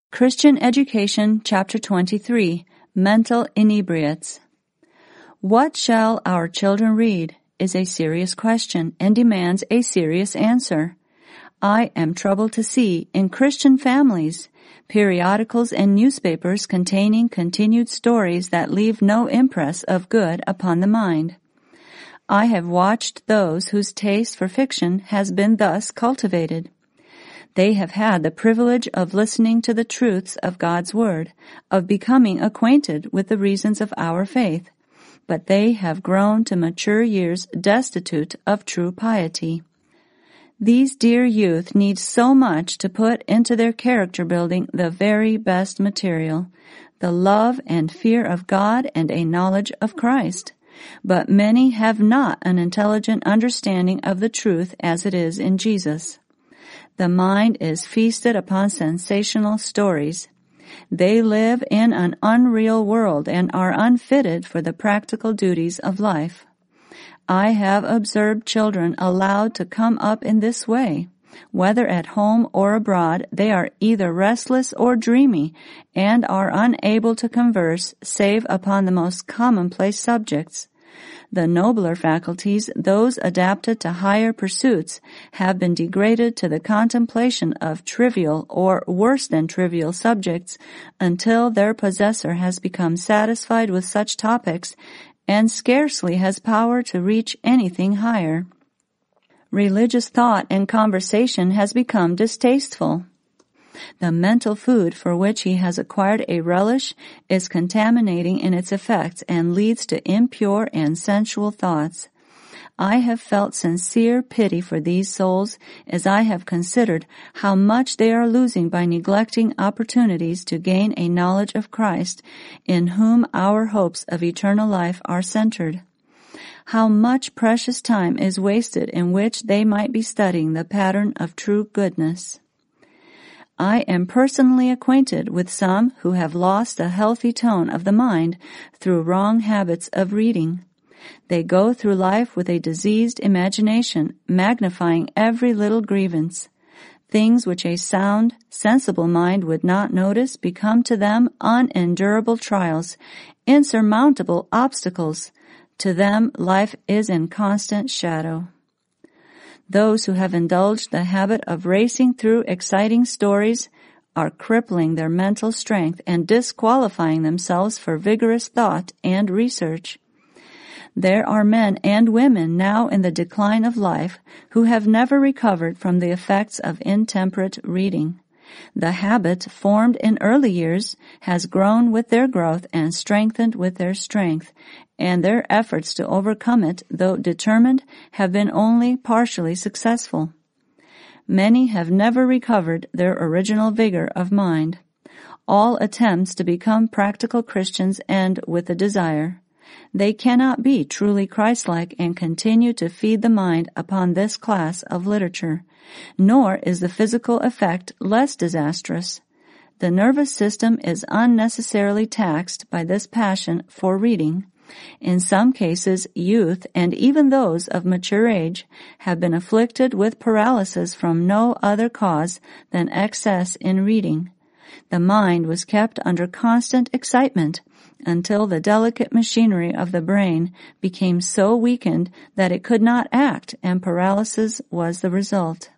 Christian Education, Chapter 23, Mental Inebriates. What shall our children read is a serious question and demands a serious answer. I am troubled to see in Christian families periodicals and newspapers containing continued stories that leave no impress of good upon the mind. I have watched those whose taste for fiction has been thus cultivated. They have had the privilege of listening to the truths of God's Word, of becoming acquainted with the reasons of our faith, but they have grown to mature years destitute of true piety. These dear youth need so much to put into their character building the very best material, the love and fear of God and a knowledge of Christ. But many have not an intelligent understanding of the truth as it is in Jesus. The mind is feasted upon sensational stories. They live in an unreal world and are unfitted for the practical duties of life. I have observed children allowed to come up in this way. Whether at home or abroad, they are either restless or dreamy and are unable to converse save upon the most commonplace subjects. The nobler faculties, those adapted to higher pursuits, have been degraded to the contemplation of trivial or worse than trivial subjects until their possessor has become satisfied with such topics and scarcely has power to reach anything higher. Religious thought and conversation has become distasteful. The mental food for which he has acquired a relish is contaminating in its effects and leads to impure and sensual thoughts. I have felt sincere pity for these souls as I have considered how much they are losing by neglecting opportunities to gain a knowledge of Christ, in whom our hopes of eternal life are centered. How much precious time is wasted in which they might be studying the pattern of true goodness. I am personally acquainted with some who have lost a healthy tone of the mind through wrong habits of reading. They go through life with a diseased imagination, magnifying every little grievance. Things which a sound, sensible mind would not notice become to them unendurable trials, insurmountable obstacles. To them, life is in constant shadow. Those who have indulged the habit of racing through exciting stories are crippling their mental strength and disqualifying themselves for vigorous thought and research. There are men and women now in the decline of life who have never recovered from the effects of intemperate reading. The habit formed in early years has grown with their growth and strengthened with their strength, and their efforts to overcome it, though determined, have been only partially successful. Many have never recovered their original vigor of mind. All attempts to become practical Christians end with the desire. They cannot be truly Christ-like and continue to feed the mind upon this class of literature, nor is the physical effect less disastrous. The nervous system is unnecessarily taxed by this passion for reading. In some cases, youth, and even those of mature age, have been afflicted with paralysis from no other cause than excess in reading. The mind was kept under constant excitement until the delicate machinery of the brain became so weakened that it could not act, and paralysis was the result.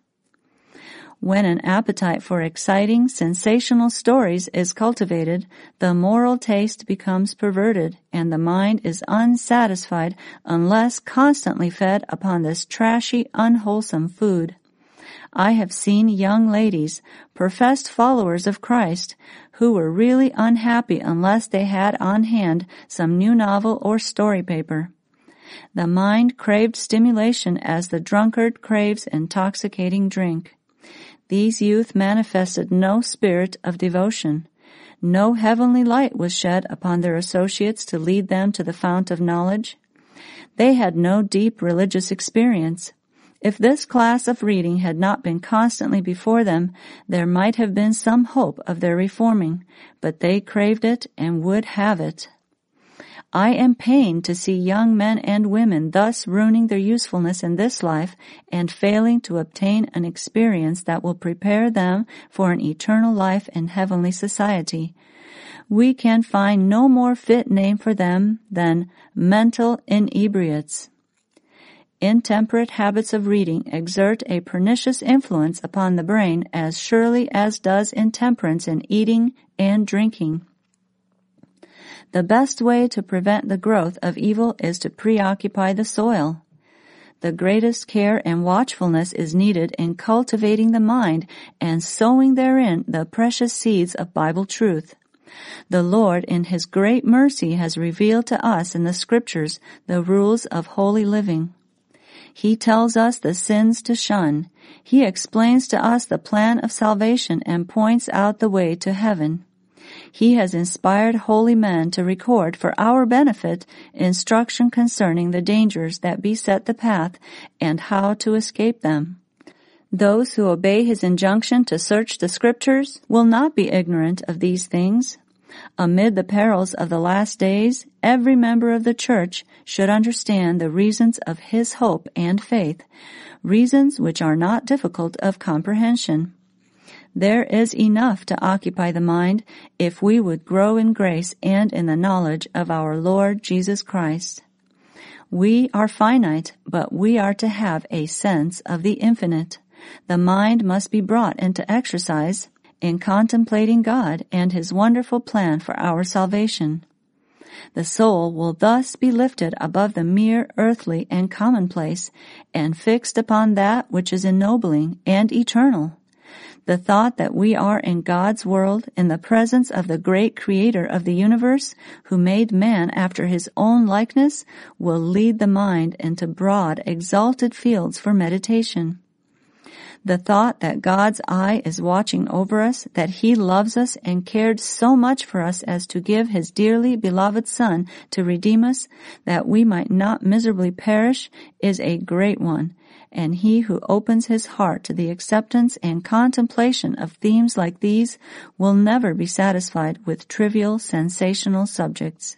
When an appetite for exciting, sensational stories is cultivated, the moral taste becomes perverted, and the mind is unsatisfied unless constantly fed upon this trashy, unwholesome food. I have seen young ladies, professed followers of Christ, who were really unhappy unless they had on hand some new novel or story paper. The mind craved stimulation as the drunkard craves intoxicating drink. These youth manifested no spirit of devotion. No heavenly light was shed upon their associates to lead them to the fount of knowledge. They had no deep religious experience. If this class of reading had not been constantly before them, there might have been some hope of their reforming, but they craved it and would have it. I am pained to see young men and women thus ruining their usefulness in this life and failing to obtain an experience that will prepare them for an eternal life in heavenly society. We can find no more fit name for them than mental inebriates. Intemperate habits of reading exert a pernicious influence upon the brain as surely as does intemperance in eating and drinking. The best way to prevent the growth of evil is to preoccupy the soil. The greatest care and watchfulness is needed in cultivating the mind and sowing therein the precious seeds of Bible truth. The Lord, in His great mercy, has revealed to us in the Scriptures the rules of holy living. He tells us the sins to shun. He explains to us the plan of salvation and points out the way to heaven. He has inspired holy men to record for our benefit instruction concerning the dangers that beset the path and how to escape them. Those who obey His injunction to search the Scriptures will not be ignorant of these things. Amid the perils of the last days, every member of the Church should understand the reasons of his hope and faith, reasons which are not difficult of comprehension. There is enough to occupy the mind if we would grow in grace and in the knowledge of our Lord Jesus Christ. We are finite, but we are to have a sense of the infinite. The mind must be brought into exercise in contemplating God and His wonderful plan for our salvation. The soul will thus be lifted above the mere earthly and commonplace and fixed upon that which is ennobling and eternal. The thought that we are in God's world in the presence of the great Creator of the universe who made man after His own likeness will lead the mind into broad, exalted fields for meditation. The thought that God's eye is watching over us, that He loves us and cared so much for us as to give His dearly beloved Son to redeem us, that we might not miserably perish, is a great one. And he who opens his heart to the acceptance and contemplation of themes like these will never be satisfied with trivial, sensational subjects.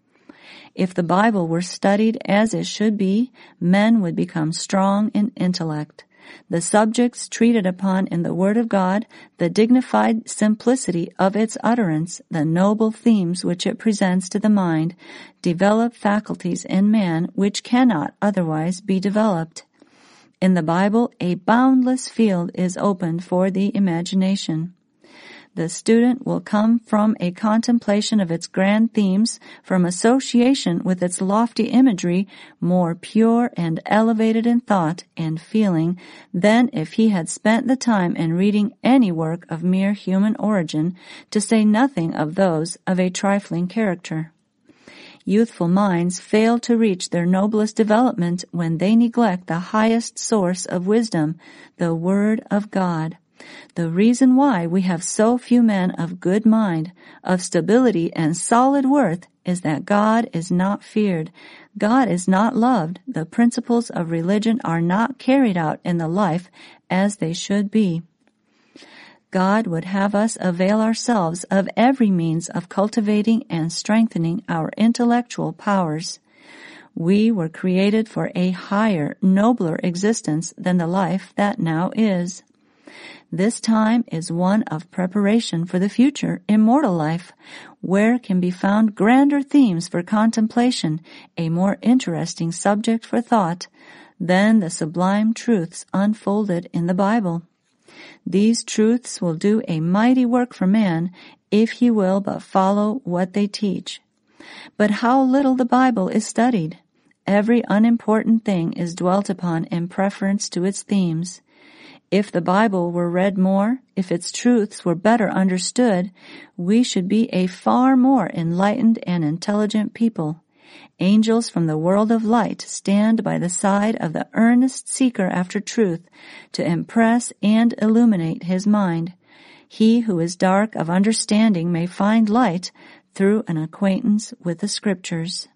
If the Bible were studied as it should be, men would become strong in intellect. The subjects treated upon in the Word of God, the dignified simplicity of its utterance, the noble themes which it presents to the mind, develop faculties in man which cannot otherwise be developed. In the Bible, a boundless field is opened for the imagination. The student will come from a contemplation of its grand themes, from association with its lofty imagery, more pure and elevated in thought and feeling than if he had spent the time in reading any work of mere human origin, to say nothing of those of a trifling character. Youthful minds fail to reach their noblest development when they neglect the highest source of wisdom, the Word of God. The reason why we have so few men of good mind, of stability and solid worth, is that God is not feared. God is not loved. The principles of religion are not carried out in the life as they should be. God would have us avail ourselves of every means of cultivating and strengthening our intellectual powers. We were created for a higher, nobler existence than the life that now is. This time is one of preparation for the future, immortal life, where can be found grander themes for contemplation, a more interesting subject for thought, than the sublime truths unfolded in the Bible. These truths will do a mighty work for man if he will but follow what they teach. But how little the Bible is studied! Every unimportant thing is dwelt upon in preference to its themes. If the Bible were read more, if its truths were better understood, we should be a far more enlightened and intelligent people. Angels from the world of light stand by the side of the earnest seeker after truth to impress and illuminate his mind. He who is dark of understanding may find light through an acquaintance with the Scriptures.